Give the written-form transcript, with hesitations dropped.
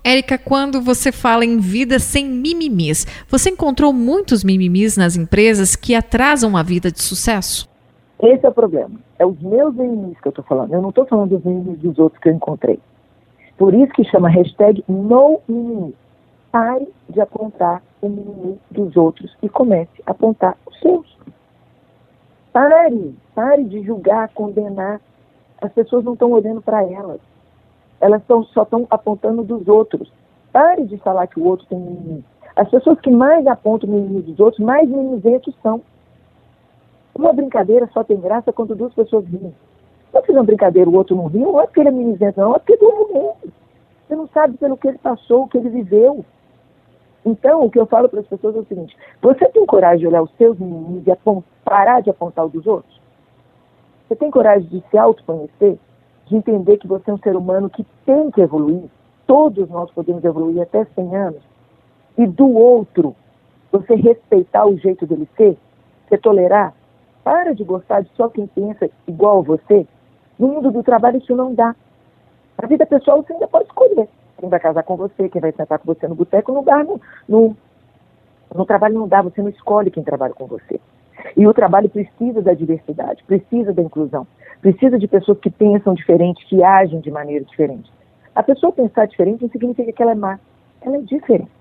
Érica, quando você fala em vida sem mimimis, você encontrou muitos mimimis nas empresas que atrasam a vida de sucesso? Esse é o problema. É os meus mimimis que eu estou falando. Eu não estou falando dos mimimis dos outros que eu encontrei. Por isso que chama #NoMimimi. Pare de apontar o mimimi dos outros e comece a apontar os seus. Pare de julgar, condenar. As pessoas não estão olhando para elas. Elas só estão apontando dos outros. Pare de falar que o outro tem mimimi. As pessoas que mais apontam o mimimi dos outros, mais mimizentos são. Uma brincadeira só tem graça quando duas pessoas riem. Quando fizer uma brincadeira o outro não ri, não é porque ele é mimizento, não, é porque todo mundo ri. Você não sabe pelo que ele passou, o que ele viveu. Então, o que eu falo para as pessoas é o seguinte: você tem coragem de olhar os seus mimimis e parar de apontar os dos outros? Você tem coragem de se autoconhecer? De entender que você é um ser humano que tem que evoluir? Todos nós podemos evoluir até 100 anos. E do outro, você respeitar o jeito dele ser? Você tolerar? Para de gostar de só quem pensa igual a você. No mundo do trabalho isso não dá. Na vida pessoal você ainda pode escolher quem vai casar com você, quem vai sentar com você no boteco. No trabalho não dá, você não escolhe quem trabalha com você. E o trabalho precisa da diversidade, precisa da inclusão, precisa de pessoas que pensam diferente, que agem de maneira diferente. A pessoa pensar diferente não significa que ela é má, ela é diferente.